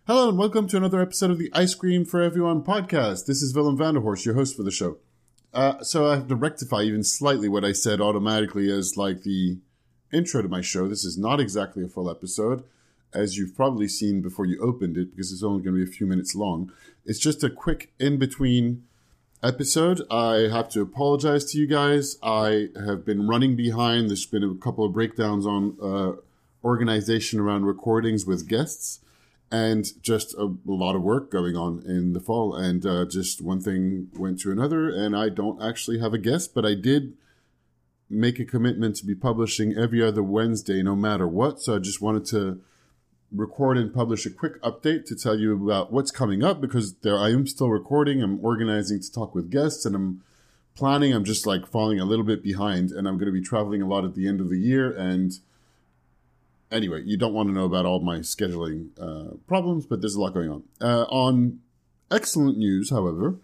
Hello and welcome to another episode of the Ice Cream for Everyone podcast. This is Willem Vanderhorst, your host for the show. So I have to rectify even slightly what I said automatically as like the intro to my show. This is not exactly a full episode, as you've probably seen before you opened it, because it's only going to be a few minutes long. It's just a quick in-between episode. I have to apologize to you guys. I have been running behind. There's been a couple of breakdowns on organization around recordings with guests. And just a lot of work going on in the fall. And just one thing went to another. And I don't actually have a guest, but I did make a commitment to be publishing every other Wednesday, no matter what. So I just wanted to record and publish a quick update to tell you about what's coming up. Because I am still recording. I'm organizing to talk with guests. And I'm planning. I'm just like falling a little bit behind. And I'm going to be traveling a lot at the end of the year. And anyway, you don't want to know about all my scheduling problems, but there's a lot going on. On excellent news, however,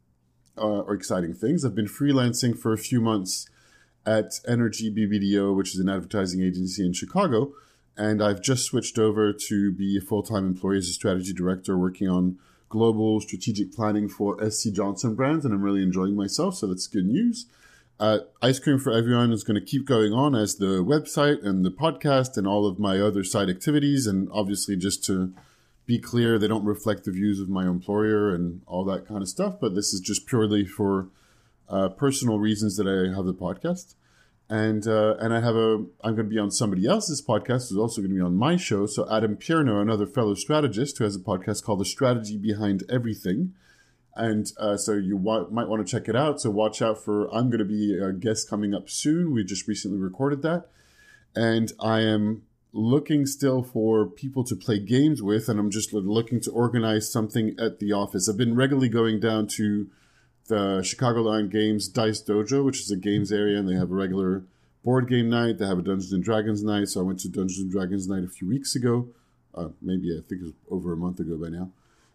or exciting things, I've been freelancing for a few months at Energy BBDO, which is an advertising agency in Chicago, and I've just switched over to be a full-time employee as a strategy director working on global strategic planning for SC Johnson brands, and I'm really enjoying myself, so that's good news. Ice Cream for Everyone is going to keep going on as the website and the podcast and all of my other side activities. And obviously, just to be clear, they don't reflect the views of my employer and all that kind of stuff. But this is just purely for personal reasons that I have the podcast. And I'm going to be on somebody else's podcast who's also going to be on my show. So Adam Pierno, another fellow strategist who has a podcast called The Strategy Behind Everything. And so you might want to check it out. So watch out for, I'm going to be a guest coming up soon. We just recently recorded that. And I am looking still for people to play games with. And I'm just looking to organize something at the office. I've been regularly going down to the Chicagoland Games Dice Dojo, which is a games area. And they have a regular board game night. They have a Dungeons and Dragons night. So I went to Dungeons and Dragons night a few weeks ago. Maybe I think it was over a month ago by now.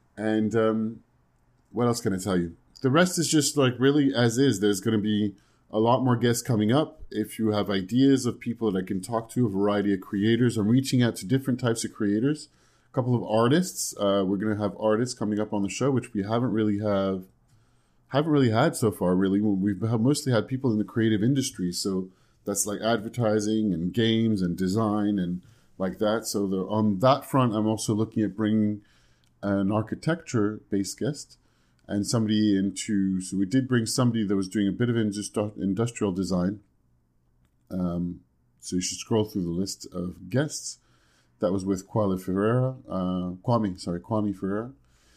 And what else can I tell you? The rest is just like really as is. There's going to be a lot more guests coming up. If you have ideas of people that I can talk to, a variety of creators, I'm reaching out to different types of creators. A couple of artists. We're going to have artists coming up on the show, which we haven't really had so far. Really, we've mostly had people in the creative industry. So that's like advertising and games and design and like that. So on that front, I'm also looking at bringing an architecture-based guest. And so we did bring somebody that was doing a bit of industrial design. So you should scroll through the list of guests. That was with Kwame Ferreira.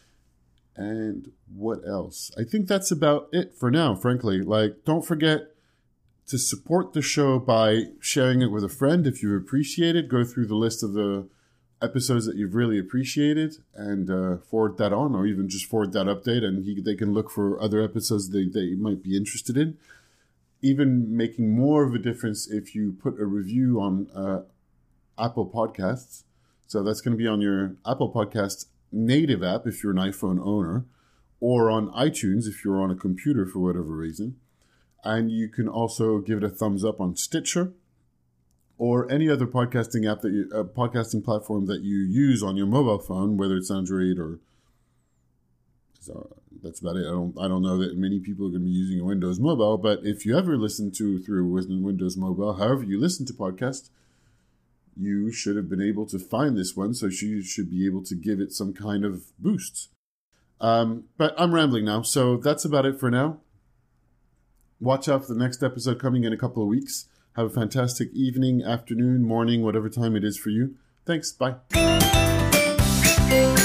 And what else? I think that's about it for now, frankly. Like, don't forget to support the show by sharing it with a friend if you appreciate it. Go through the list of the episodes that you've really appreciated and forward that on, or even just forward that update, and they can look for other episodes they might be interested in. Even making more of a difference if you put a review on Apple Podcasts. So that's going to be on your Apple Podcast native app if you're an iPhone owner, or on iTunes if you're on a computer for whatever reason. And you can also give it a thumbs up on Stitcher, or any other podcasting app podcasting platform that you use on your mobile phone, whether it's Android or. So that's about it. I don't know that many people are going to be using a Windows Mobile, but if you ever listen through Windows Mobile, however you listen to podcasts, you should have been able to find this one, so you should be able to give it some kind of boost. But I'm rambling now, so that's about it for now. Watch out for the next episode coming in a couple of weeks. Have a fantastic evening, afternoon, morning, whatever time it is for you. Thanks. Bye.